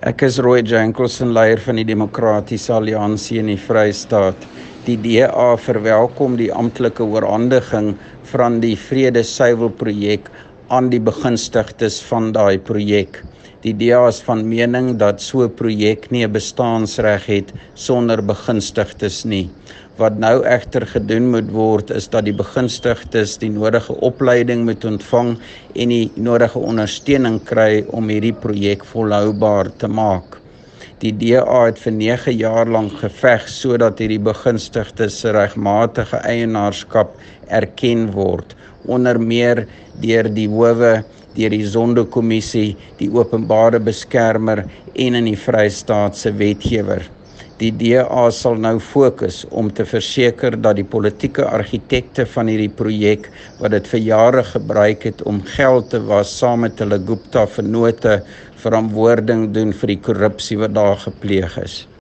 Ek is Roy Jankelson, leier van die Demokratiese Alliansie in die Vrystaat. Die DA verwelkom die amptelike oorhandiging van die Vrede-Suiwel-projek aan die begunstigdes van daai projek. Die DA is van mening dat so 'n projek nie 'n bestaansreg het sonder begunstigdes nie. Wat nou egter gedoen moet word, is dat die begunstigdes die nodige opleiding moet ontvang en die nodige ondersteuning kry om hierdie projek volhoubaar te maak. Die DA het vir 9 jaar lank geveg sodat hierdie begunstigdes se regmatige eienaarskap erken word, onder meer deur die howe, deur die Zondo-kommissie, die openbare beskermer en in die Vrystaat se wetgewer. Die DA sal nou fokus om te verseker dat die politieke argitekte van hierdie projek, wat dit vir jare gebruik het om geld te was saam met hulle Gupta vennote, verantwoording doen vir die korrupsie wat daar gepleeg is.